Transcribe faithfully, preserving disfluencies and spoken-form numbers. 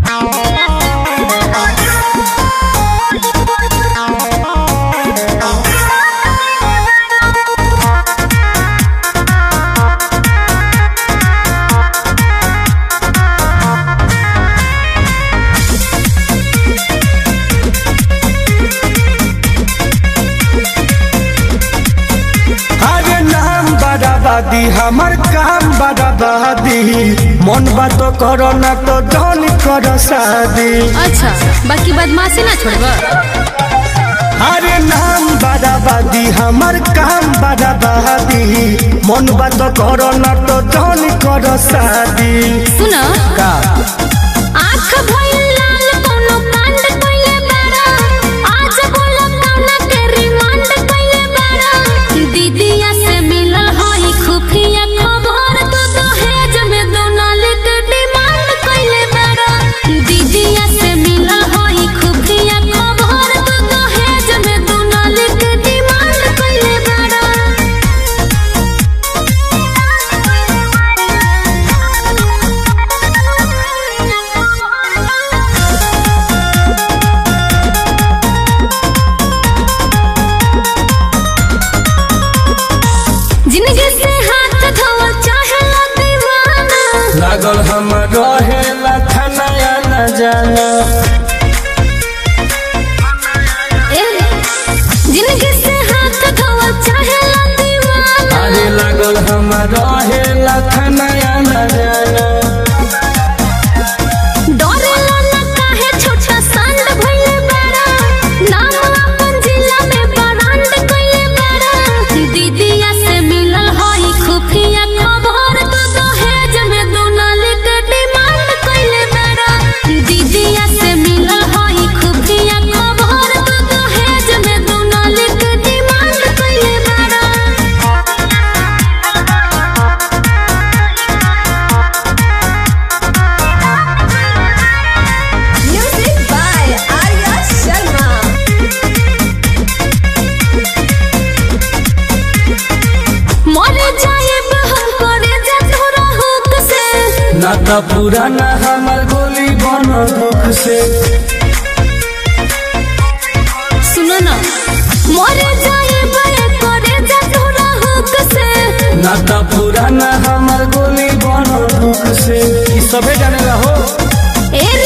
दी हमर काम बर्बादी मन बात करो ना तो डन कर शादी। अच्छा बाकी बदमाशी ना छोड़बा। अरे नाम बर्बादी हमर काम बर्बादी मन बात करो ना तो डन कर शादी। सुना का आँख भइल लाल कोनो कांड कइले बाड़ा आज बोला काना के रिमांड कइले बाड़ा दीदिया से मिलल हई खुफिया खबर तो दहेज में दोनाले के डिमांड कइले बाड़ा दीदिया से मिलल हई खुफिया खबर तो दहेज में दोनाले के डिमांड कइले बाड़ा। जिंदगी से हाथ धोवा चाहे दीवाना लागल हम रहे लखनया न जाना। ए जिंदगी से हाथ धोवा चाहे दीवाना अरे लागल हम रहे लखनया न जाना। डरेला ना काहे छोटा सांड भइले बाड़ा नाम अपन जिला में ब्रांड कइले बाड़ा दीदिया से मिलल हई खुफिया खबर तो दहेज में दोनाले के डिमांड कइले बाड़ा दीदिया से मिलल हई खुफिया खबर तो दहेज में दोनाले के डिमांड कइले बाड़ा। Music by Arya Sharma. मरे जाएब हम करे जा तोरा हुक से ना तो पुराना हमर गोली बन दुख से। सुनो ना मरे जाएब करे जा तोरा हुक से ना तो पुराना हमर गोली बन दुख से। ई सबे जाने हो ए